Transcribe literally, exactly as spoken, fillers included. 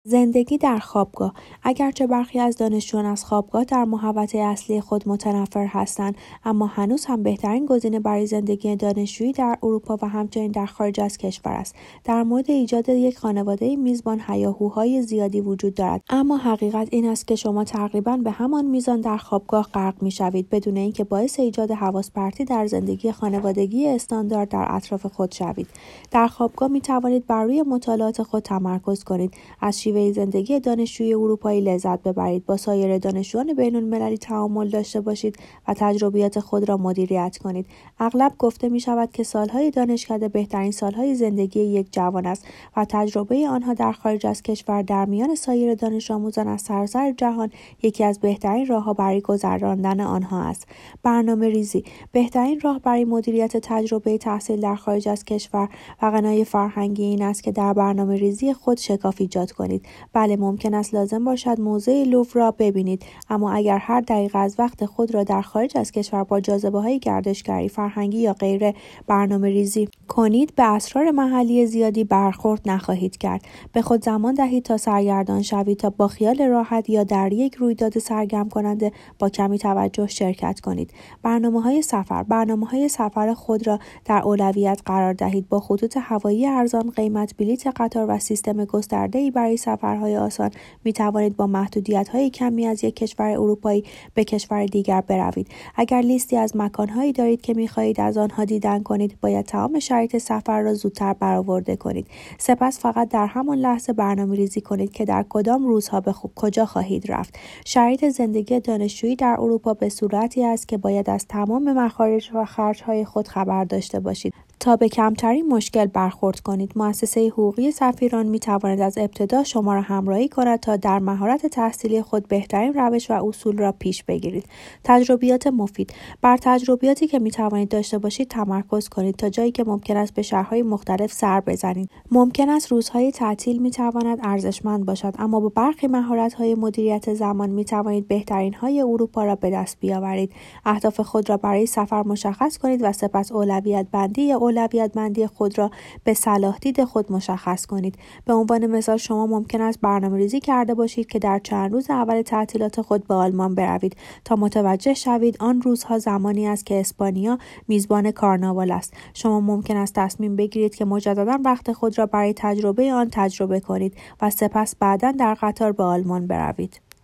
زندگی در خوابگاه. اگرچه برخی از دانشجویان از خوابگاه در محوطه اصلی خود متنفر هستند، اما هنوز هم بهترین گزینه برای زندگی دانشجویی در اروپا و همچنین در خارج از کشور است. در مورد ایجاد یک خانواده میزبان هیاهوهای زیادی وجود دارد، اما حقیقت این است که شما تقریباً به همان میزان در خوابگاه غرق می‌شوید بدون اینکه باعث ایجاد حواس پرتی در زندگی خانوادگی استاندارد در اطراف خود شوید. در خوابگاه می‌توانید بر روی مطالعات خود تمرکز کنید، از شیوه زندگی دانشجوی اروپایی لذت ببرید، با سایر دانشجویان بین‌المللی تعامل داشته باشید و تجربیات خود را مدیریت کنید. اغلب گفته می شود که سالهای دانشکده بهترین سالهای زندگی یک جوان است و تجربه آنها در خارج از کشور در میان سایر دانش آموزان از سراسر جهان یکی از بهترین راه‌ها برای گذراندن آنها است. برنامه ریزی. بهترین راه برای مدیریت تجربه تحصیل در خارج از کشور و غنای فرهنگی این است که در برنامه ریزی خود شکاف ایجاد کنید. بله، ممکن است لازم باشد موزه لوور را ببینید، اما اگر هر دقیقه از وقت خود را در خارج از کشور با جاذبه‌های گردشگری، فرهنگی یا غیره برنامه ریزی کنید، به اسرار محلی زیادی برخورد نخواهید کرد. به خود زمان دهید تا سرگردان شوید تا با خیال راحت یا در یک رویداد سرگرم کننده با کمی توجه شرکت کنید. برنامه‌های سفر. برنامه‌های سفر خود را در اولویت قرار دهید. با خطوط هوایی ارزان قیمت، بلیط قطار و سیستم گسترده‌ای برای سفرهای آسان می توانید با محدودیت‌های کمی از یک کشور اروپایی به کشور دیگر بروید. اگر لیستی از مکان‌هایی دارید که می خواهید از آنها دیدن کنید، باید تمام شرایط سفر را زودتر برآورده کنید. سپس فقط در همان لحظه برنامه‌ریزی کنید که در کدام روزها به خو... کجا خواهید رفت. شرایط زندگی دانشجویی در اروپا به صورتی است که باید از تمام مخارج و خرج‌های خود خبر داشته باشید تا به کمترین مشکل برخورد کنید. مؤسسه حقوقی سفیران می تواند از ابتدا شما را همراهی کند تا در مهارت تحصیلی خود بهترین روش و اصول را پیش بگیرید. تجربیات مفید. بر تجربیاتی که می توانید داشته باشید تمرکز کنید تا جایی که ممکن است به شهرهای مختلف سر بزنید. ممکن است روزهای تعطیل می تواند ارزشمند باشد، اما با برخی مهارت‌های مدیریت زمان می توانید بهترین‌های اروپا را به دست بیاورید. اهداف خود را برای سفر مشخص کنید و سپس اولویت بندی اولویت بندی خود را به صلاح دید خود مشخص کنید. به عنوان مثال، شما ممکن است برنامه‌ریزی کرده باشید که در چند روز اول تعطیلات خود به آلمان بروید تا متوجه شوید آن روزها زمانی است که اسپانیا میزبان کارناوال است. شما ممکن است تصمیم بگیرید که مجددا وقت خود را برای تجربه آن تجربه کنید و سپس بعداً در قطار به آلمان بروید.